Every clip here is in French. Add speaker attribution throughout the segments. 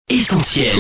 Speaker 1: Essentiel.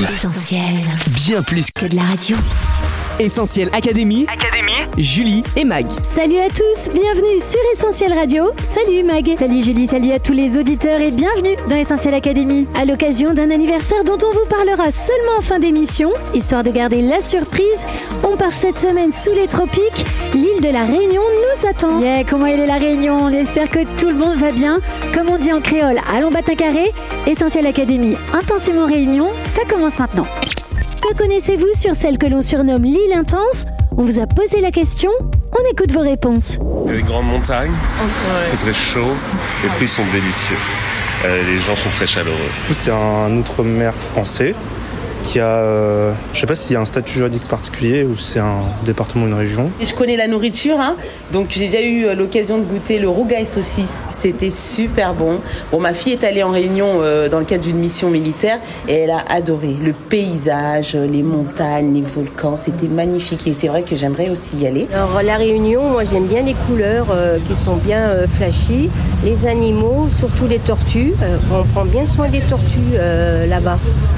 Speaker 1: Bien plus
Speaker 2: que de la radio.
Speaker 1: Essentiel Académie. Julie et Mag.
Speaker 2: Salut à tous, bienvenue sur Essentiel Radio. Salut Mag. Salut Julie, salut à tous les auditeurs et bienvenue dans Essentiel Académie. À l'occasion d'un anniversaire dont on vous parlera seulement en fin d'émission, histoire de garder la surprise, on part cette semaine sous les tropiques. L'île de la Réunion nous attend. Yeah, comment elle est la Réunion? On espère que tout le monde va bien. Comme on dit en créole, allons battre un carré. Essentiel Académie, intensément Réunion, ça commence maintenant. Que connaissez-vous sur celle que l'on surnomme l'île intense? On vous a posé la question, on écoute vos réponses.
Speaker 3: Il y a des grandes montagnes, il fait très chaud, les fruits sont délicieux, les gens sont très chaleureux.
Speaker 4: C'est un outre-mer français qui a, je sais pas s'il y a un statut juridique particulier ou c'est un département ou une région.
Speaker 5: Je connais la nourriture, donc j'ai déjà eu l'occasion de goûter le rougail saucisse. C'était super bon. Bon, ma fille est allée en Réunion dans le cadre d'une mission militaire et elle a adoré le paysage, les montagnes, les volcans. C'était magnifique et c'est vrai que j'aimerais aussi y aller.
Speaker 6: Alors la Réunion, moi j'aime bien les couleurs qui sont bien flashy, les animaux, surtout les tortues. On prend bien soin des tortues là-bas.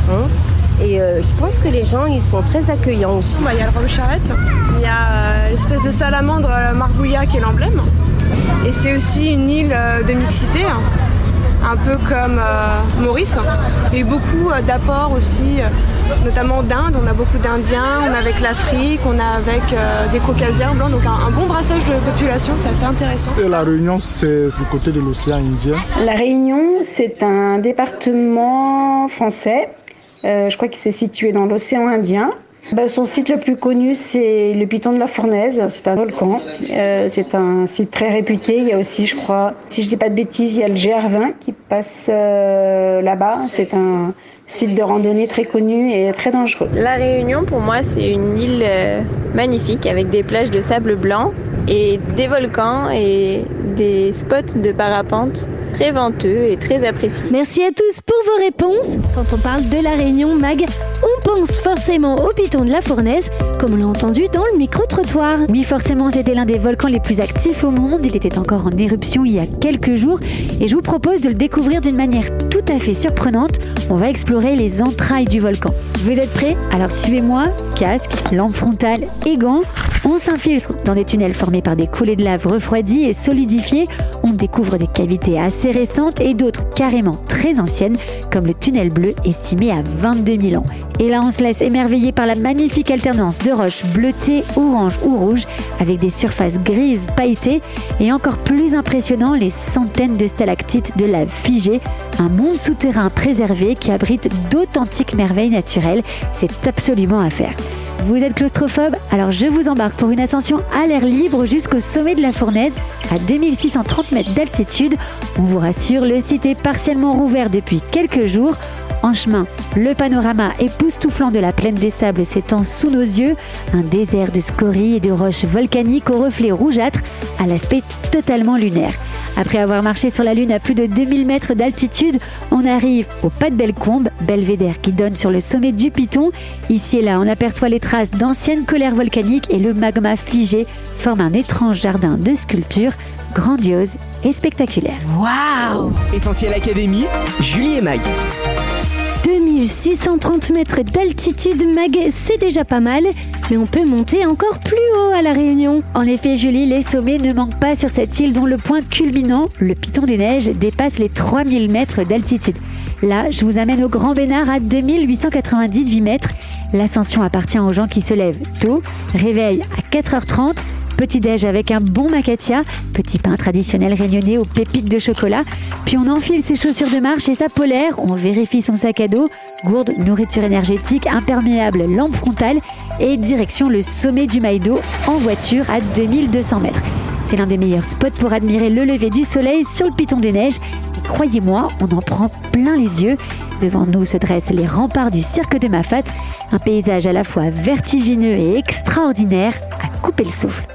Speaker 6: Et je pense que les gens, ils sont très accueillants aussi.
Speaker 7: Il y a le rhum charrette, il y a l'espèce de salamandre marbouilla qui est l'emblème. Et c'est aussi une île de mixité, un peu comme Maurice. Il y a eu beaucoup d'apports aussi, notamment d'Inde. On a beaucoup d'Indiens, on a avec l'Afrique, on a avec des Caucasiens blancs. Donc un bon brassage de population, c'est assez intéressant.
Speaker 8: Et la Réunion, c'est du côté de l'océan Indien.
Speaker 9: La Réunion, c'est un département français. Je crois qu'il s'est situé dans l'océan Indien. Son site le plus connu, c'est le Piton de la Fournaise. C'est un volcan. C'est un site très réputé. Il y a aussi, je crois, si je dis pas de bêtises, il y a le GR20 qui passe là-bas. C'est un site de randonnée très connu et très dangereux.
Speaker 10: La Réunion, pour moi, c'est une île magnifique avec des plages de sable blanc et des volcans et des spots de parapente très venteux et très appréciés.
Speaker 2: Merci à tous pour vos réponses. Quand on parle de la Réunion, Mag, on pense forcément au Piton de la Fournaise, comme on l'a entendu dans le micro-trottoir. Oui, forcément, c'était l'un des volcans les plus actifs au monde. Il était encore en éruption il y a quelques jours et je vous propose de le découvrir d'une manière tout à fait surprenante. On va explorer les entrailles du volcan. Vous êtes prêts? Alors suivez-moi, casque, lampe frontale et gants. On s'infiltre dans des tunnels formés par des coulées de lave refroidies et solidifiées. On découvre des cavités assez récentes et d'autres carrément très anciennes, comme le tunnel bleu estimé à 22 000 ans. Et là, on se laisse émerveiller par la magnifique alternance de roches bleutées, orange ou rouges, avec des surfaces grises pailletées, et encore plus impressionnant, les centaines de stalactites de lave figée, un monde souterrain préservé qui abrite d'authentiques merveilles naturelles. C'est absolument à faire. Vous êtes claustrophobe? Alors je vous embarque pour une ascension à l'air libre jusqu'au sommet de la Fournaise, à 2630 mètres d'altitude. On vous rassure, le site est partiellement rouvert depuis quelques jours. En chemin, le panorama époustouflant de la plaine des sables s'étend sous nos yeux, un désert de scories et de roches volcaniques aux reflets rougeâtres, à l'aspect totalement lunaire. Après avoir marché sur la Lune à plus de 2000 mètres d'altitude, on arrive au Pas de Bellecombe, belvédère qui donne sur le sommet du Piton. Ici et là, on aperçoit les traces d'anciennes colères volcaniques et le magma figé forme un étrange jardin de sculptures grandiose et spectaculaire.
Speaker 1: Waouh! Essentiel Académie, Julie et Mag.
Speaker 2: 2630 mètres d'altitude, Mag, c'est déjà pas mal, mais on peut monter encore plus haut à La Réunion. En effet, Julie, les sommets ne manquent pas sur cette île dont le point culminant, le Piton des Neiges, dépasse les 3000 mètres d'altitude. Là, je vous amène au Grand Bénard à 2898 mètres. L'ascension appartient aux gens qui se lèvent tôt, réveil à 4h30, petit-déj avec un bon macatia, petit pain traditionnel réunionnais aux pépites de chocolat. Puis on enfile ses chaussures de marche et sa polaire, on vérifie son sac à dos, gourde, nourriture énergétique, imperméable, lampe frontale et direction le sommet du Maïdo en voiture à 2200 mètres. C'est l'un des meilleurs spots pour admirer le lever du soleil sur le Piton des Neiges. Et croyez-moi, on en prend plein les yeux. Devant nous se dressent les remparts du cirque de Mafate, un paysage à la fois vertigineux et extraordinaire à couper le souffle.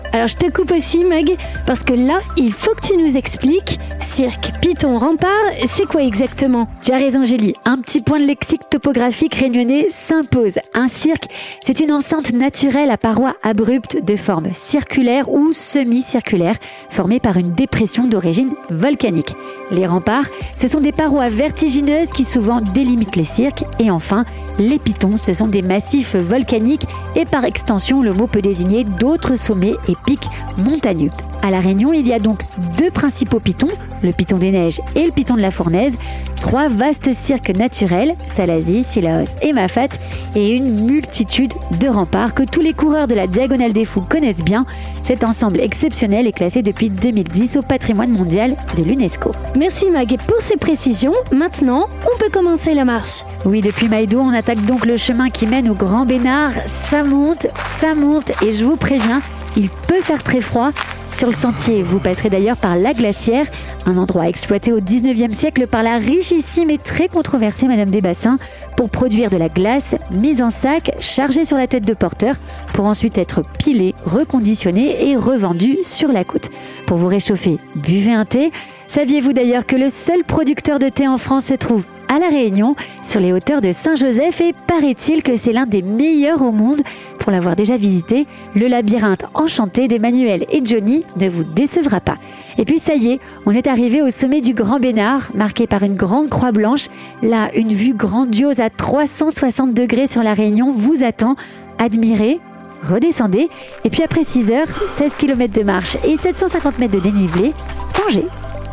Speaker 2: Alors je te coupe aussi Mag, parce que là, il faut que tu nous expliques. Cirque, Piton, Rempart, c'est quoi exactement ?
Speaker 11: Tu as raison Julie, un petit point de lexique topographique réunionnais s'impose. Un cirque, c'est une enceinte naturelle à parois abruptes de forme circulaire ou semi-circulaire, formée par une dépression d'origine volcanique. Les remparts, ce sont des parois vertigineuses qui souvent délimitent les cirques. Et enfin, les pitons, ce sont des massifs volcaniques et par extension, le mot peut désigner d'autres sommets et pics montagneux. À La Réunion, il y a donc 2 principaux pitons, le piton des Neiges et le piton de la Fournaise, 3 vastes cirques naturels, Salazie, Sillaos et Mafat, et une multitude de remparts que tous les coureurs de la Diagonale des Fous connaissent bien. Cet ensemble exceptionnel est classé depuis 2010 au patrimoine mondial de l'UNESCO.
Speaker 2: Merci Mag pour ces précisions. Maintenant, on peut commencer la marche.
Speaker 11: Oui, depuis Maïdo, on attaque donc le chemin qui mène au Grand Bénard. Ça monte, et je vous préviens, il peut faire très froid. Sur le sentier, vous passerez d'ailleurs par la Glacière, un endroit exploité au 19e siècle par la richissime et très controversée Madame des Bassins pour produire de la glace mise en sac, chargée sur la tête de porteur, pour ensuite être pilée, reconditionnée et revendue sur la côte. Pour vous réchauffer, buvez un thé. Saviez-vous d'ailleurs que le seul producteur de thé en France se trouve à La Réunion, sur les hauteurs de Saint-Joseph, et paraît-il que c'est l'un des meilleurs au monde. Pour l'avoir déjà visité, le labyrinthe enchanté d'Emmanuel et Johnny ne vous décevra pas. Et puis ça y est, on est arrivé au sommet du Grand Bénard, marqué par une grande croix blanche. Là, une vue grandiose à 360 degrés sur La Réunion vous attend. Admirez, redescendez, et puis après 6 heures, 16 km de marche et 750 mètres de dénivelé, mangez.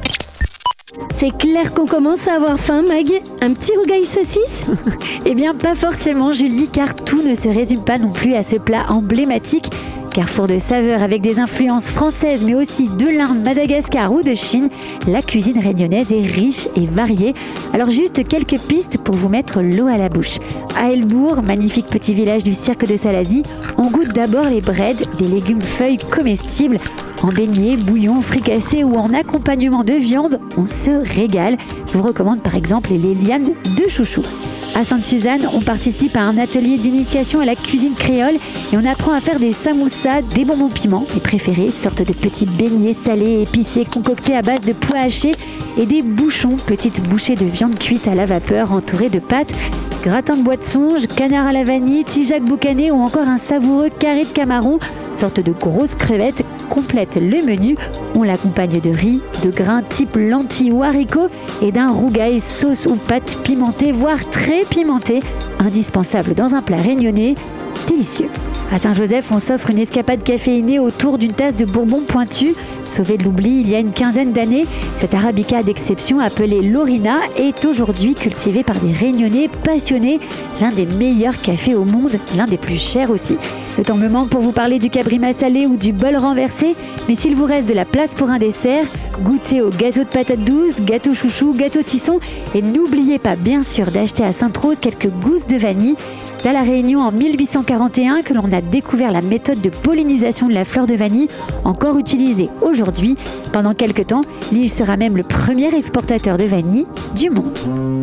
Speaker 2: C'est clair qu'on commence à avoir faim, Mag. Un petit rougail saucisse ?
Speaker 11: Eh bien, pas forcément, Julie, car tout ne se résume pas non plus à ce plat emblématique. Carrefour de saveurs avec des influences françaises, mais aussi de l'Inde, Madagascar ou de Chine, la cuisine réunionnaise est riche et variée. Alors juste quelques pistes pour vous mettre l'eau à la bouche. À Elbourg, magnifique petit village du cirque de Salazie, on goûte d'abord les breads, des légumes feuilles comestibles. En beignets, bouillon, fricassé ou en accompagnement de viande, on se régale. Je vous recommande par exemple les lianes de chouchou. À Sainte-Suzanne, on participe à un atelier d'initiation à la cuisine créole et on apprend à faire des samoussas, des bonbons piments. Les préférés, sortent de petits beignets salés et épicés concoctés à base de pois hachés, et des bouchons, petites bouchées de viande cuite à la vapeur entourées de pâtes. Gratin de bois de songe, canard à la vanille, tijac boucané ou encore un savoureux carré de camaron, sorte de grosses crevettes, complètent le menu. On l'accompagne de riz, de grains type lentilles ou haricots et d'un rougail sauce ou pâte pimentée, voire très pimentée, indispensable dans un plat réunionnais, délicieux. À Saint-Joseph, on s'offre une escapade caféinée autour d'une tasse de bourbon pointu. Sauvé de l'oubli il y a une quinzaine d'années, cette arabica d'exception appelée l'Orina est aujourd'hui cultivée par des Réunionnais passionnés, l'un des meilleurs cafés au monde, l'un des plus chers aussi. Le temps me manque pour vous parler du cabrima salé ou du bol renversé, mais s'il vous reste de la place pour un dessert, goûtez au gâteau de patates douces, gâteau chouchou, gâteau tisson, et n'oubliez pas bien sûr d'acheter à Sainte-Rose quelques gousses de vanille. C'est à La Réunion en 1841 que l'on a découvert la méthode de pollinisation de la fleur de vanille, encore utilisée aujourd'hui. Pendant quelques temps, l'île sera même le premier exportateur de vanille du monde.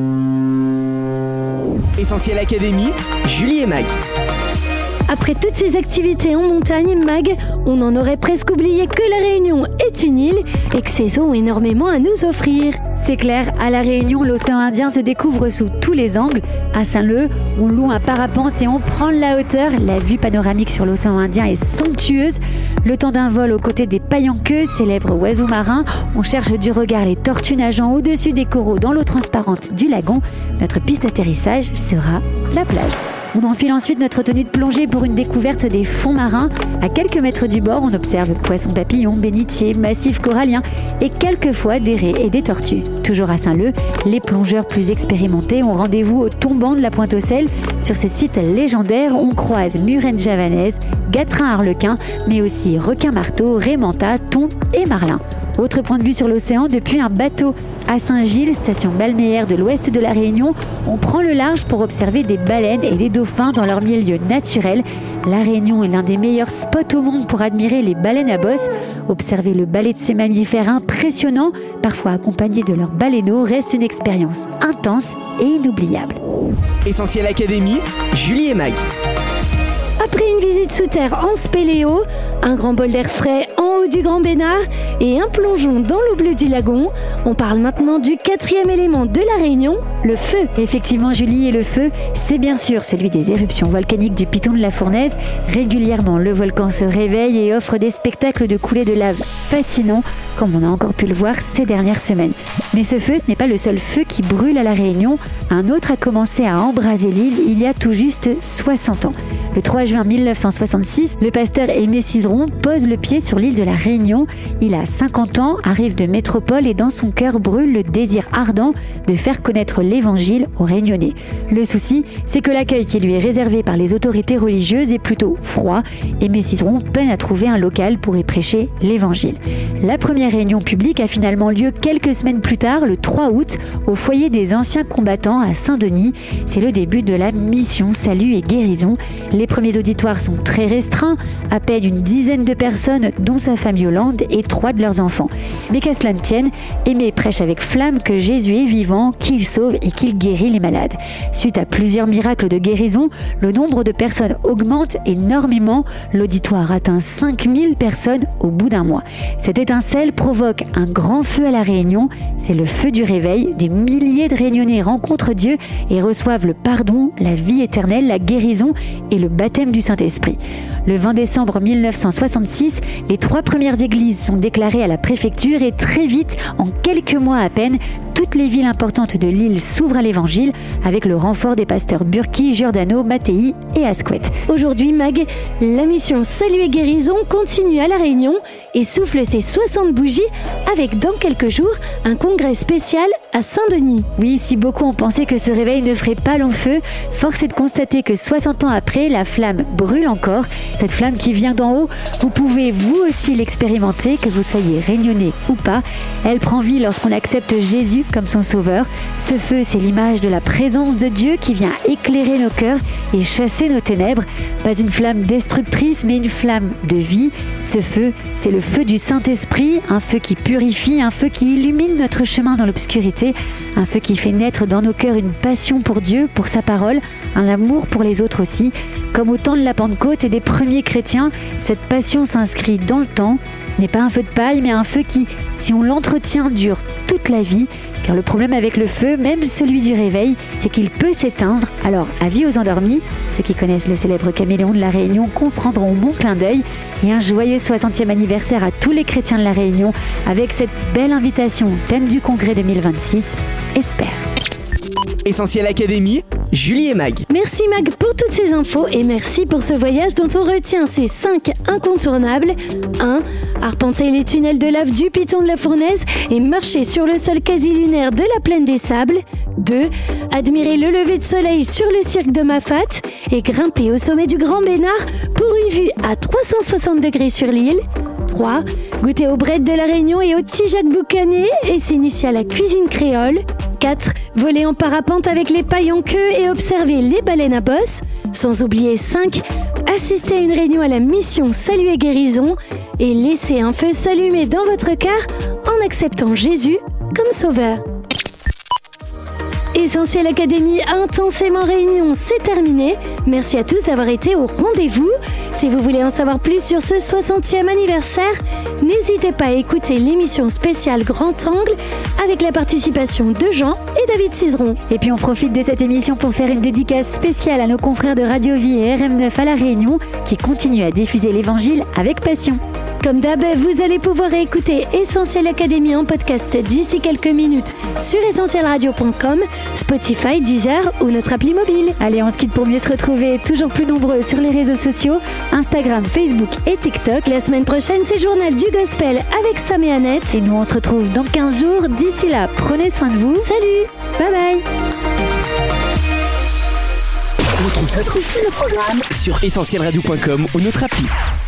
Speaker 1: Essentiel Académie, Julie et Mag.
Speaker 2: Après toutes ces activités en montagne, Mag, on en aurait presque oublié que La Réunion est une île et que ses eaux ont énormément à nous offrir.
Speaker 11: C'est clair, à La Réunion, l'océan Indien se découvre sous tous les angles. À Saint-Leu, on loue un parapente et on prend de la hauteur. La vue panoramique sur l'océan Indien est somptueuse. Le temps d'un vol aux côtés des paillanqueux, célèbres oiseaux marins, on cherche du regard les tortues nageant au-dessus des coraux dans l'eau transparente du lagon. Notre piste d'atterrissage sera la plage. On enfile ensuite notre tenue de plongée pour une découverte des fonds marins. À quelques mètres du bord, on observe poissons papillons, bénitiers, massifs coralliens et quelquefois des raies et des tortues. Toujours à Saint-Leu, les plongeurs plus expérimentés ont rendez-vous au tombant de la Pointe-aux-Sel. Sur ce site légendaire, on croise murènes javanaises, gatrins arlequins, mais aussi requins-marteaux, raies manta, thons et marlins. Autre point de vue sur l'océan, depuis un bateau à Saint-Gilles, station balnéaire de l'ouest de La Réunion, on prend le large pour observer des baleines et des dauphins dans leur milieu naturel. La Réunion est l'un des meilleurs spots au monde pour admirer les baleines à bosse. Observer le ballet de ces mammifères impressionnants, parfois accompagnés de leurs baleineaux, reste une expérience intense et inoubliable.
Speaker 1: Essentiel Académie, Julie et Mag.
Speaker 2: Après une visite sous terre en spéléo, un grand bol d'air frais en haut du Grand Bénard et un plongeon dans l'eau bleue du lagon, on parle maintenant du 4e élément de la Réunion, le feu.
Speaker 11: Effectivement, Julie, et le feu, c'est bien sûr celui des éruptions volcaniques du Piton de la Fournaise. Régulièrement, le volcan se réveille et offre des spectacles de coulées de lave fascinants, comme on a encore pu le voir ces dernières semaines. Mais ce feu, ce n'est pas le seul feu qui brûle à la Réunion. Un autre a commencé à embraser l'île il y a tout juste 60 ans. Le 3 juin 1966, le pasteur Aimé Cizeron pose le pied sur l'île de la Réunion. Il a 50 ans, arrive de métropole et dans son cœur brûle le désir ardent de faire connaître l'évangile aux Réunionnais. Le souci, c'est que l'accueil qui lui est réservé par les autorités religieuses est plutôt froid. Aimé Cizeron peine à trouver un local pour y prêcher l'évangile. La première réunion publique a finalement lieu quelques semaines plus tard, le 3 août, au foyer des anciens combattants à Saint-Denis. C'est le début de la mission Salut et Guérison. Les premiers auditoires sont très restreints, à peine une dizaine de personnes, dont sa femme Yolande et 3 de leurs enfants. Mais qu'à cela ne tienne, Aimé prêche avec flamme que Jésus est vivant, qu'il sauve et qu'il guérit les malades. Suite à plusieurs miracles de guérison, le nombre de personnes augmente énormément. L'auditoire atteint 5000 personnes au bout d'un mois. Cette étincelle provoque un grand feu à la Réunion. C'est le feu du réveil. Des milliers de Réunionnais rencontrent Dieu et reçoivent le pardon, la vie éternelle, la guérison et le baptême du Saint-Esprit. Le 20 décembre 1966, les 3 premières églises sont déclarées à la préfecture et très vite, en quelques mois à peine, toutes les villes importantes de l'île s'ouvrent à l'évangile avec le renfort des pasteurs Burki, Giordano, Mattei et Asquette.
Speaker 2: Aujourd'hui, Mag, la mission Salut et Guérison continue à La Réunion et souffle ses 60 bougies avec dans quelques jours un congrès spécial à Saint-Denis.
Speaker 11: Oui, si beaucoup ont pensé que ce réveil ne ferait pas long feu, force est de constater que 60 ans après, la flamme brûle encore. Cette flamme qui vient d'en haut, vous pouvez vous aussi l'expérimenter, que vous soyez réunionnais ou pas. Elle prend vie lorsqu'on accepte Jésus comme son sauveur. Ce feu, c'est l'image de la présence de Dieu qui vient éclairer nos cœurs et chasser nos ténèbres. Pas une flamme destructrice, mais une flamme de vie. Ce feu, c'est le feu du Saint-Esprit, un feu qui purifie, un feu qui illumine notre chemin dans l'obscurité, un feu qui fait naître dans nos cœurs une passion pour Dieu, pour sa parole, un amour pour les autres aussi. Comme au temps de la Pentecôte et des premiers chrétiens, cette passion s'inscrit dans le temps. Ce n'est pas un feu de paille, mais un feu qui, si on l'entretient, dure toute la vie. Car le problème avec le feu, même celui du réveil, c'est qu'il peut s'éteindre. Alors, avis aux endormis, ceux qui connaissent le célèbre caméléon de la Réunion comprendront mon clin d'œil. Et un joyeux 60e anniversaire à tous les chrétiens de la Réunion avec cette belle invitation au thème du congrès 2026. Espère.
Speaker 1: Essentiel Académie, Julie et Mag.
Speaker 2: Merci Mag pour toutes ces infos et merci pour ce voyage dont on retient ces 5 incontournables. 1. Arpenter les tunnels de lave du Piton de la Fournaise et marcher sur le sol quasi lunaire de la plaine des Sables. 2. Admirer le lever de soleil sur le cirque de Mafate et grimper au sommet du Grand Bénard pour une vue à 360 degrés sur l'île. 3. Goûter aux brettes de la Réunion et au Tijac boucané et s'initier à la cuisine créole. 4. Voler en parapente avec les pailles en queue et observer les baleines à bosse. Sans oublier 5. Assister à une réunion à la mission Salut et Guérison et laisser un feu s'allumer dans votre cœur en acceptant Jésus comme sauveur. Essentiel Académie intensément Réunion, c'est terminé. Merci à tous d'avoir été au rendez-vous. Si vous voulez en savoir plus sur ce 60e anniversaire, n'hésitez pas à écouter l'émission spéciale Grand Angle avec la participation de Jean et David Cizeron.
Speaker 11: Et puis on profite de cette émission pour faire une dédicace spéciale à nos confrères de Radio Vie et RM9 à La Réunion qui continuent à diffuser l'évangile avec passion.
Speaker 2: Comme d'hab, vous allez pouvoir écouter Essentiel Académie en podcast d'ici quelques minutes sur essentielradio.com, Spotify, Deezer ou notre appli mobile.
Speaker 11: Allez, on se quitte pour mieux se retrouver toujours plus nombreux sur les réseaux sociaux, Instagram, Facebook et TikTok.
Speaker 2: La semaine prochaine, c'est Journal du Gospel avec Sam et Annette.
Speaker 11: Et nous, on se retrouve dans 15 jours. D'ici là, prenez soin de vous.
Speaker 2: Salut,
Speaker 11: bye bye.
Speaker 1: On retrouve tous nos programmes sur essentielradio.com ou notre appli.